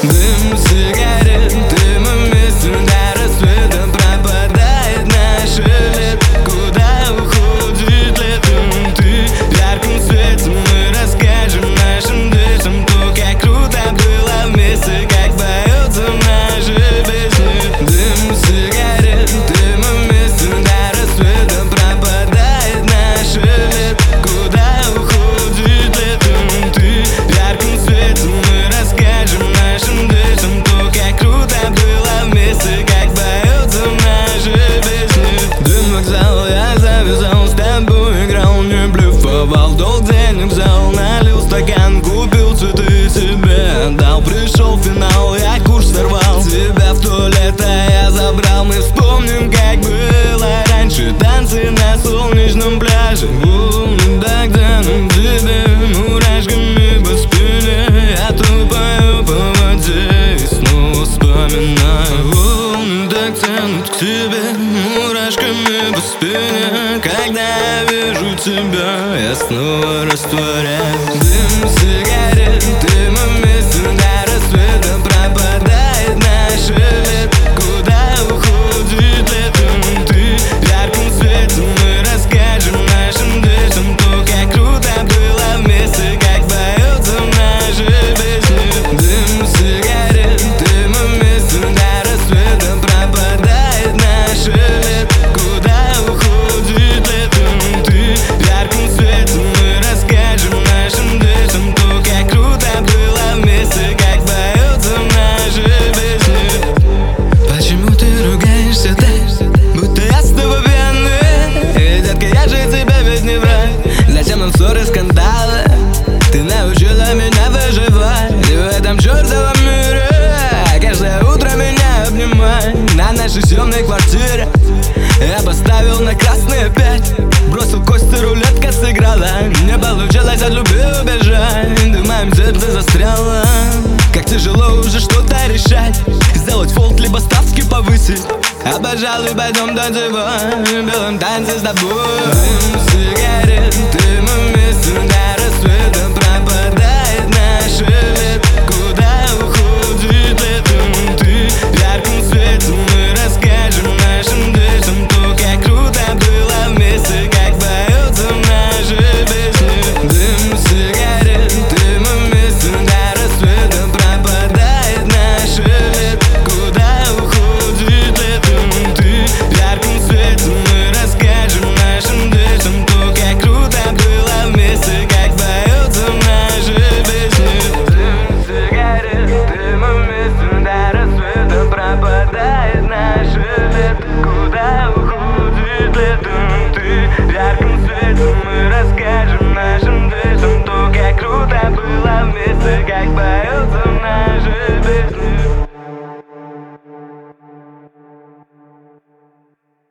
Дым сигарет, дымами сюда рассветом пропадает наш лет. Куда уходит летом ты? В ярком свете мы расскажем нашим детям то, как круто было вместе, как поются наши песни. Дым сигарет, дымами сюда рассветом пропадает наш лет. Куда уходит летом ты? В ярком свете мы расскажем нашим детям то, как круто было вместе, как поются наши песни. Дым вокзал, я завязал, с тобой играл, не блефовал. Долг денег взял, налил стакан, купил цветы себе отдал. Пришел финал, я курс сорвал, тебя в то лето я забрал. Мы вспомним, как было раньше, танцы на солнечном пляже. Тогда нам тебе мурашками по спине. Я тупаю по воде и снова вспоминаю. Волны так тянут к тебе мурашками по спине. Когда я вижу тебя, я снова растворяюсь. Дым сигарет, дымами сюда рассветом пропадает наш лет. Куда уходит летом ты? В ярком свете мы расскажем нашим детям то, как круто было вместе, как поются наши песни. Дым сигарет, дымами сюда рассветом пропадает наш лет. Куда уходит летом ты? В ярком свете мы расскажем нашим детям то, как круто было вместе, как поются наши песни. Почему ты ругаешься так, будто я с тобой пьяный? Детка, я же тебя ведь не враг. Зачем нам ссоры, скандалы? Ты научила меня выживать в этом чертовом мире. Каждое утро меня обнимай на нашей съемной квартире. Я поставил на красный опять, бросил кости, рулетка сыграла. Не получилось от любви убежать, дымом сердце застряло. Как тяжело уже что-то решать, сделать фолт, либо ставки повысить. А пожалуй, пойдем танцевать в белом танце с тобой. Дым сигарет, дымами сюда